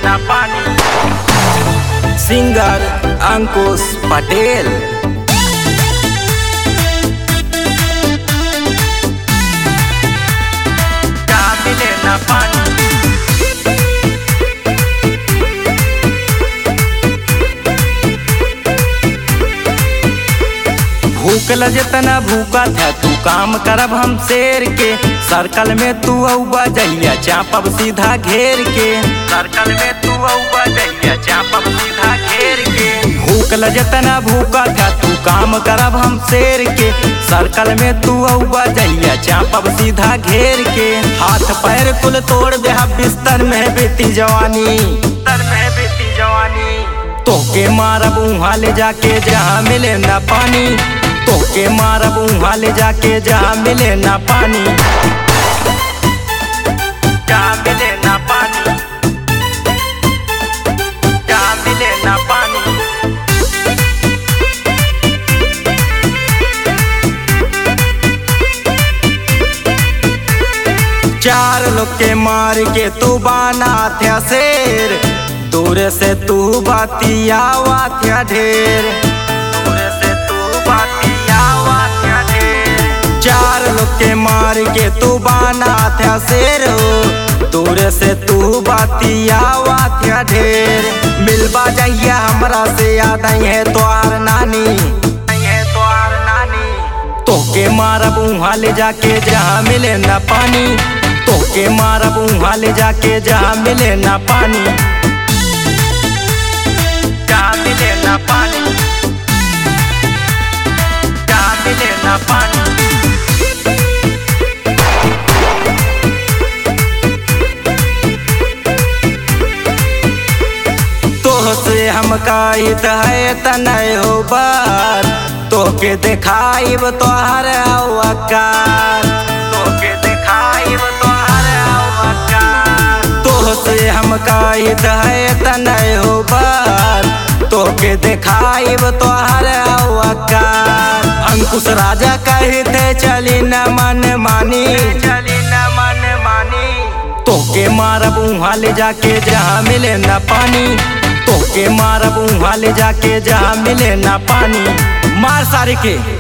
ना पानी। सिंगर अंकुश पटेल। जहाँ मिले ना पानी। भूखल जितना भूखा था तू काम करब हम शेर के। सर्कल में तू औबा जहिया चापब सीधा घेर के। सर्कल में तू औबा जहिया चापब सीधा घेर के। भूखल जितना भूखा था तू काम करब हम शेर के। सर्कल में तू औबा जहिया चापब सीधा घेर के। हाथ पैर कुल तोड़ दे बिस्तर में बीती जवानी। बिस्तर में बीती जवानी। तोके मारब उहाँ ले जाके जहाँ मिले ना पानी। तोके मारब उहाँ ले जाके जहाँ मिले ना पानी। जहाँ मिले ना पानी। जहाँ मिले ना पानी। चार लोग के मार के तू बाना था शेर। दूर से तू बातियावा था ढेर। दूर से तू बातियावा था ढेर। चार लोग के मार के तू बाना था शेर। दूर से तू बातियावा था ढेर। मिलबा जाइया हमरा से याद आई है तोहार नानी। तोके मारब उहाँ ले जाके जहाँ मिले ना पानी। तोके मारब उहाँ ले जाके जहाँ मिले ना पानी। जहाँ मिले ना पानी। जहाँ मिले ना पानी। तोहसे हम काहित है तनय हो बार। तोके देखाइब तोहर अवकार। तोके देखाइब तोहर अवकार। तोहसे हम काहित है तनय हो बार। तोके देखाइब तोहर अवकार। अंकुश राजा कहते चली न मन मानी। चली न मन मानी। तोके मारब उहाँ ले जाके जहाँ मिले ना पानी। तोके मारब उहाँ ले जाके जहाँ मिले ना पानी। मार सारे के।